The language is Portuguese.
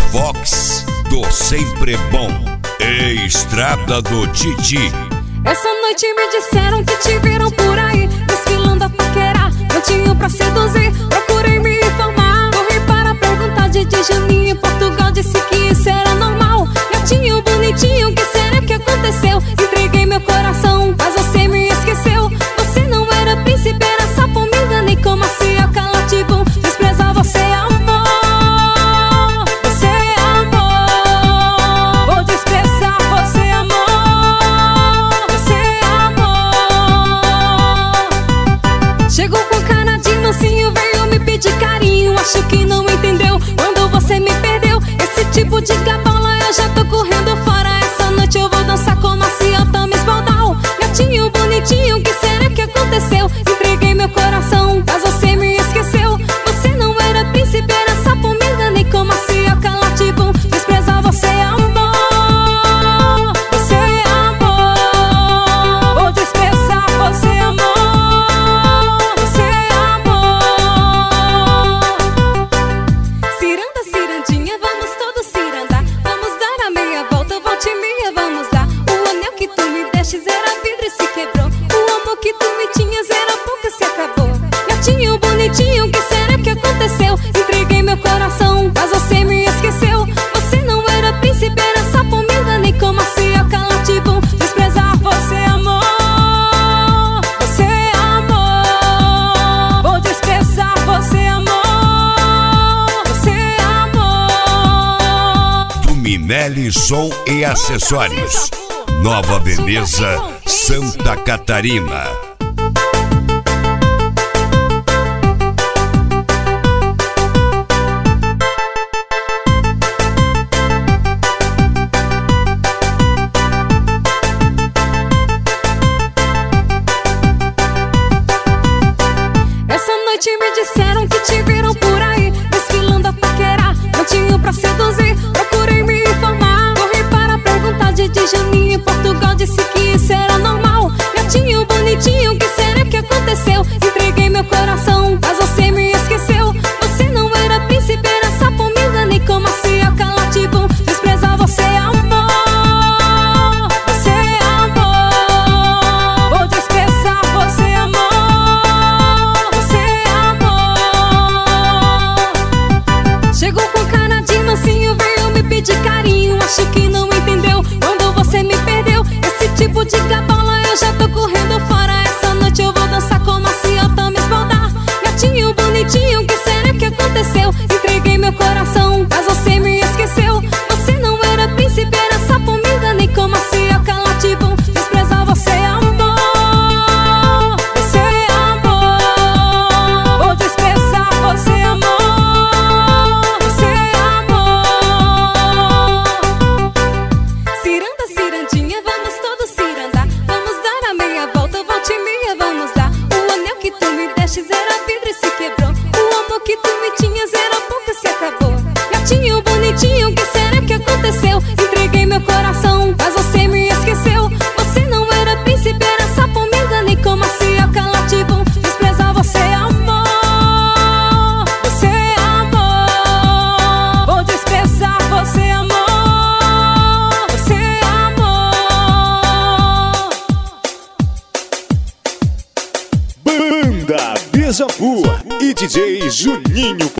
Fox do Sempre Bom, Estrada do Titi. Essa noite me disseram que te viram por aí, desfilando a paquerar, cantinho pra seduzir. Procurei me informar, corri para perguntar de Juninho em Portugal, disse que isso era normal. Gatinho bonitinho, que será que aconteceu? Entreguei meu coração, mas você me esqueceu. Você não era príncipe, era sapo, me enganei com macioca latibum. Desprezar você é amor, você é amor. Vou desprezar você é amor, você é amor. Chegou com cara de mansinho, veio me pedir carinho. Acho que não entendeu quando você me perdeu. Esse tipo de gabola eu já tô correndo fora. Essa noite eu vou dançar com maciota, me esbaldar. Gatinho bonitinho, que será que aconteceu? Entreguei meu coração, mas você me esqueceu. Você não era príncipe, era sapo, me enganei com macioca latibum. Desprezar você é amor, você é amor. Vou desprezar você é amor, você é amor. Ciranda, cirandinha, vamos todos cirandar. Vamos dar a meia volta, volte meia, vamos dar. O anel que tu me destes era vidro e se quebrou. O amor que tu me tinhas era pouco, se acabou. Gatinho bonitinho, que será que aconteceu? Entreguei meu coração, mas você me esqueceu. Você não era príncipe, era sapo, me enganei com macioca latibum. Desprezar você é amor, você é amor. Vou desprezar você é amor, você é amor. Tuminelli Som e Acessórios, Nova Veneza, Santa Catarina. Essa noite me disseram que te viram por aí, desfilando a paquerar, cantinho pra seduzir. Procurei me informar, corri para perguntar de Juninho em Portugal, disse que isso era normal. Gatinho bonitinho, que será que aconteceu? Entreguei meu coração, mas você me esqueceu. Você não era príncipe, era sapo, me enganei com macioca latibum. Desprezar você é amor, você é amor. Vou desprezar você é amor, você é amor. Chegou com cara de mansinho, veio me pedir carinho. Acho que não entendeu quando você me perdeu. Esse tipo de gabola eu já tô correndo fora. Essa noite eu vou dançar com maciota, me esbaldar. Gatinho bonitinho, que será que aconteceu? Entreguei meu coração, mas você me esqueceu. Você não era príncipe, era sapo, me enganei com macioca latibum. Desprezar você é amor, você é amor. Vou desprezar você é amor, você é amor. Ciranda, cirandinha, vamos todos cirandar. Vamos dar a meia volta, volte meia, vamos dar. O anel que tu me destes era vidro e se quebrou. O amor que tu me tinhas era pouco, se acabou. Gatinho bonitinho, que será que aconteceu? Entreguei meu coração, mas você me esqueceu. Você não era príncipe, era sapo, me enganei com macioca latibum. Desprezar você é amor, você é amor. Vou desprezar você é amor, você é amor. Banda Beija-Flor e DJ Juninho